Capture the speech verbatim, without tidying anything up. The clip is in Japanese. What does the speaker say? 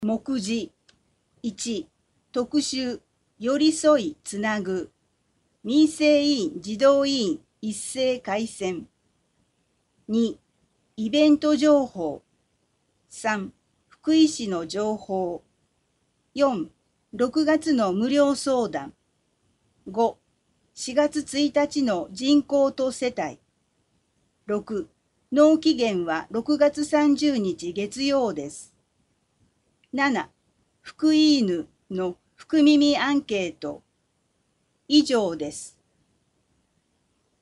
目次いち、特集、寄り添いつなぐ、民生委員児童委員一斉改選。に、イベント情報。さん、福井市の情報。よん、ろくがつの無料相談。ご、しがつついたちの人口と世帯。ろく、納期限はろくがつさんじゅうにち月曜です。なな、福井犬の福耳アンケート。以上です。